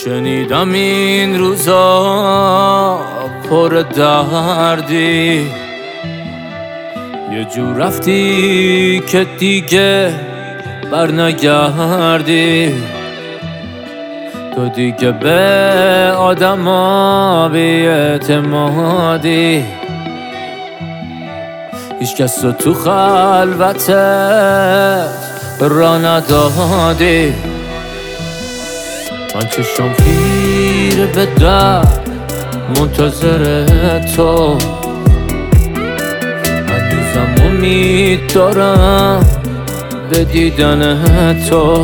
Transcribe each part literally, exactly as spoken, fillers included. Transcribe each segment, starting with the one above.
شنیدم این روزا پر دردی، یه جور رفتی که دیگه بر نگردی. تو دیگه به آدم ها بی اعتمادی، هیچ کس رو تو خلوتت را ندادی. من چشم خیره به در منتظر تو، هنوزم امید دارم به دیدن تو.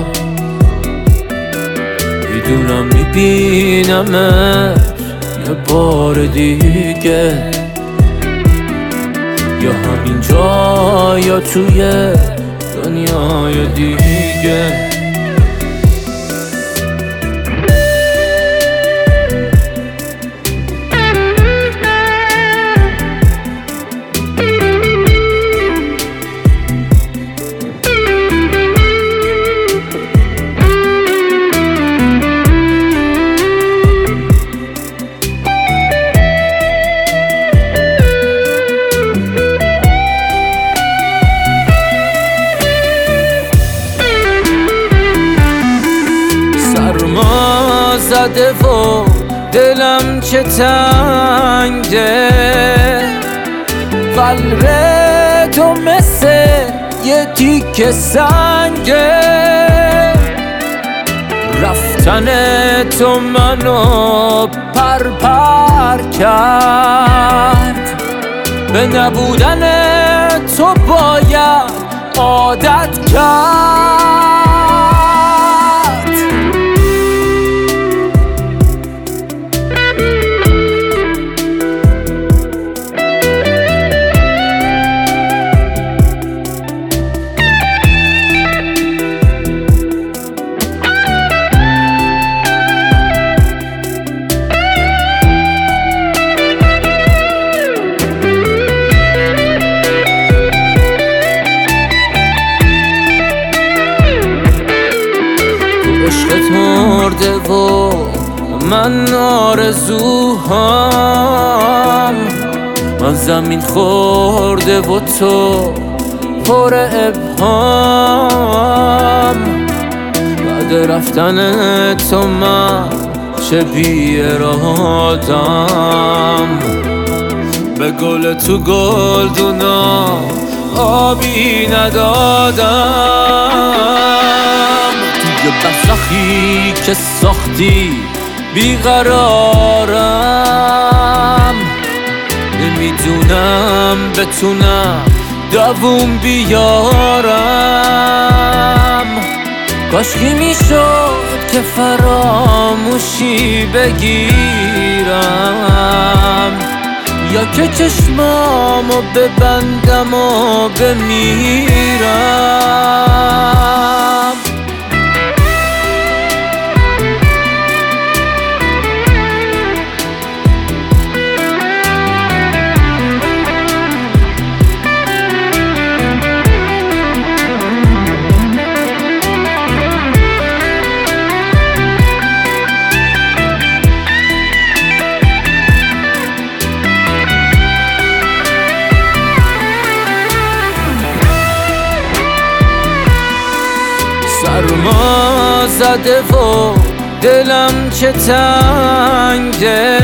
میدونم میبینمت یه بار دیگه، یا همینجا یا توی دنیای دیگه. زده و دلم چه تنگه، قلب تو مثل یه تیکه سنگه. رفتن تو منو پر پر کرد، به نبودن تو باید عادت کرد. عشقت مرده و من آرزوهام، من زمین خورده و تو پر ابهام. بعد رفتن تو من چه بی ارادم، به گل تو گلدونا آبی ندادم. یه برزخی که ساختی بیقرارم، نمیدونم بتونم دووم بیارم. کاشکی میشد که فراموشی بگیرم، یا که چشمامو ببندم و بمیرم. سرما زده و دلم چه تنگه،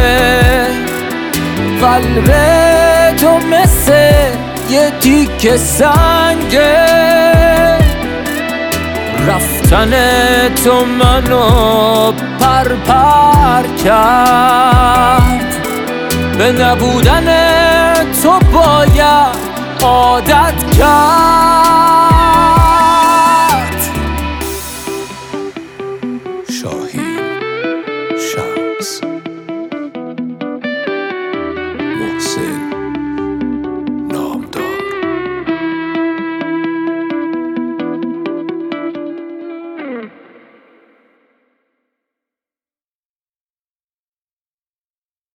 قلب تو مثل یه تیکه سنگه. رفتن تو منو پر پر کرد، به نبودن تو باید عادت کرد. شاهین شمس محسن